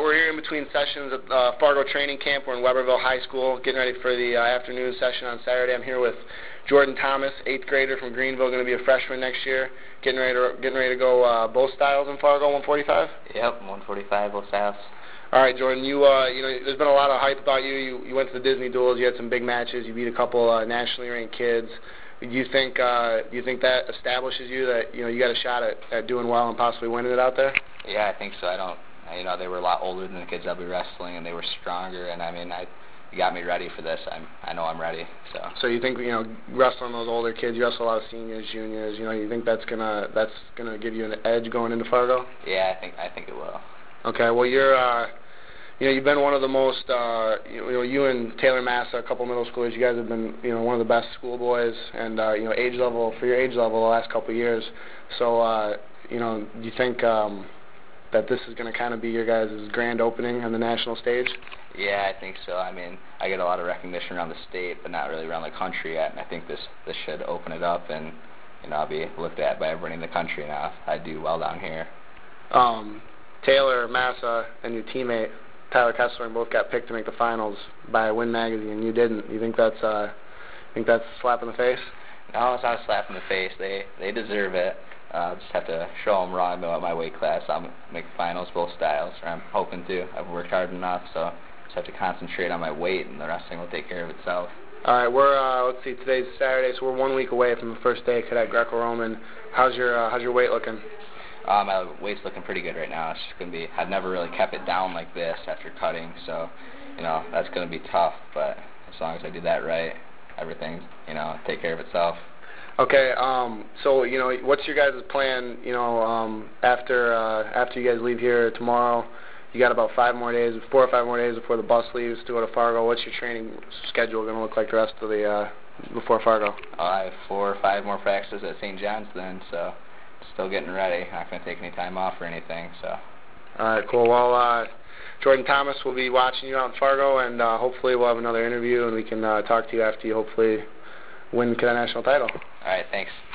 we're here in between sessions at Fargo Training Camp. We're in Weberville High School, getting ready for the afternoon session on Saturday. I'm here with Jordan Thomas, 8th grader from Greenville, going to be a freshman next year. Getting ready to go both styles in Fargo, 145. Yep, 145 both styles. All right, Jordan. You know, there's been a lot of hype about you. You went to the Disney duels. You had some big matches. You beat a couple nationally ranked kids. Do you think that establishes you that you got a shot at doing well and possibly winning it out there? Yeah, I think so. They were a lot older than the kids I'll be wrestling, and they were stronger. And I mean, you got me ready for this. I know I'm ready. So you think wrestling those older kids, you wrestle a lot of seniors, juniors. You think that's gonna give you an edge going into Fargo? Yeah, I think it will. Okay. Well, you've been one of the most, you and Taylor Massa, a couple middle schoolers, you guys have been, one of the best schoolboys, and for your age level the last couple of years. So, do you think that this is going to kind of be your guys' grand opening on the national stage? Yeah, I think so. I mean, I get a lot of recognition around the state, but not really around the country yet, and I think this should open it up, and I'll be looked at by everybody in the country now if I do well down here. Taylor Massa and your teammate Tyler Kessler both got picked to make the finals by Win Magazine. You didn't. You think that's a slap in the face? No, it's not a slap in the face. They deserve it. Just have to show them wrong though at my weight class. I'll make the finals both styles, or I'm hoping to. I've worked hard enough, so just have to concentrate on my weight, and the wrestling will take care of itself. All right, we're let's see. Today's Saturday, so we're 1 week away from the first day of Cadet Greco-Roman. How's your weight looking? My weight's looking pretty good right now. It's just gonna be. I've never really kept it down like this after cutting, so that's gonna be tough. But as long as I do that right, everything take care of itself. Okay. So what's your guys' plan? After you guys leave here tomorrow, you got about 4 or 5 more days before the bus leaves to go to Fargo. What's your training schedule gonna look like the rest of the before Fargo? I have 4 or 5 more practices at St. John's then, so. Still getting ready. Not going to take any time off or anything. So. All right, cool. Well, Jordan Thomas will be watching you out in Fargo, and hopefully we'll have another interview, and we can talk to you after you hopefully win the national title. All right, thanks.